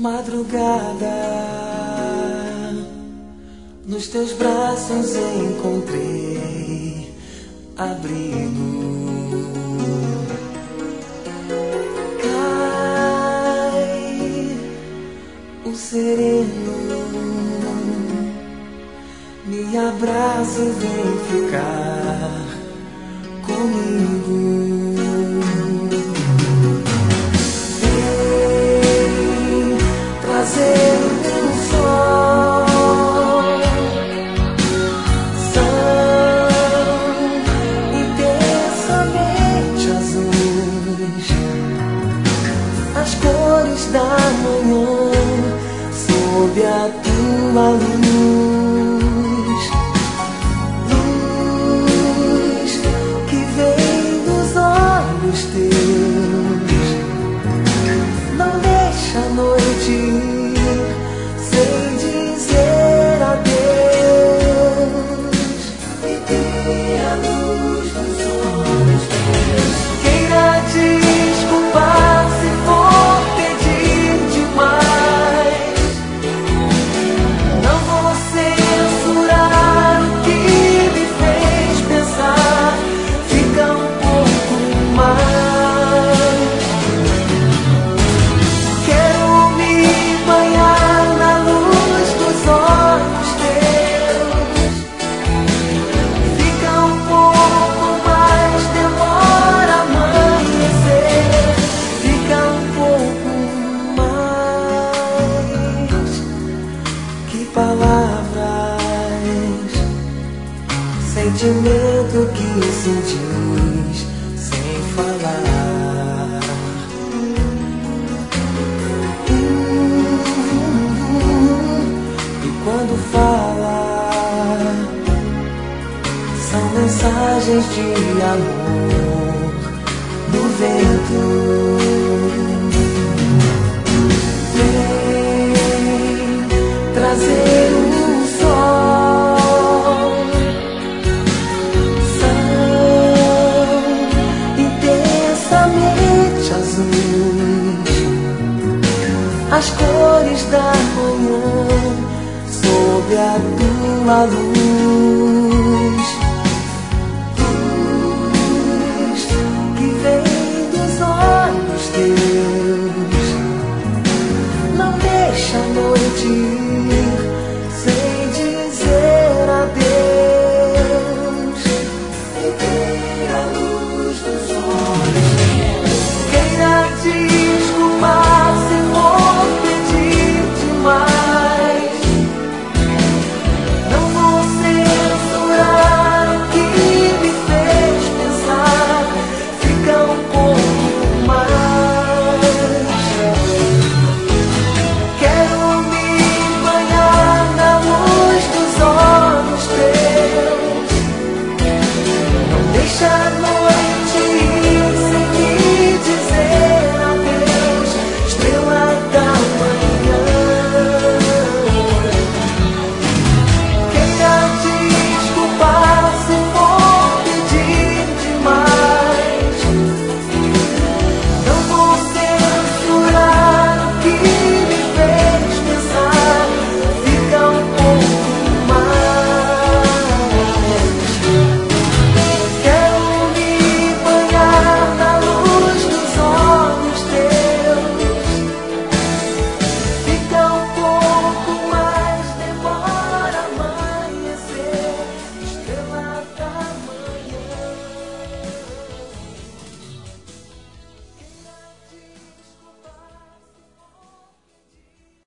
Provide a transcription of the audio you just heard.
Madrugada, nos teus braços encontrei abrigo. Cai o sereno, me abraça e vem ficar comigo. Trazer o sol, são intensamente azuis, as cores da manhã sob a tua luz, luz que vem dos olhos teus, não deixa a noite ir sem dizer adeus. E tem a luz dos olhos teus. Queira desculpar se for pedir demais. Não vou censurar o que me fez pensar. Fica um pouco mais. Quero me banhar na luz dos olhos teus. Fica um pouco mais, demora a amanhecer. Fica um pouco mais. Que palavras, sentimento que sentis sem falar. E quando fala, são mensagens de amor do vento. Vem trazer o sol, são intensamente azuis, as cores da manhã sob a tua luz.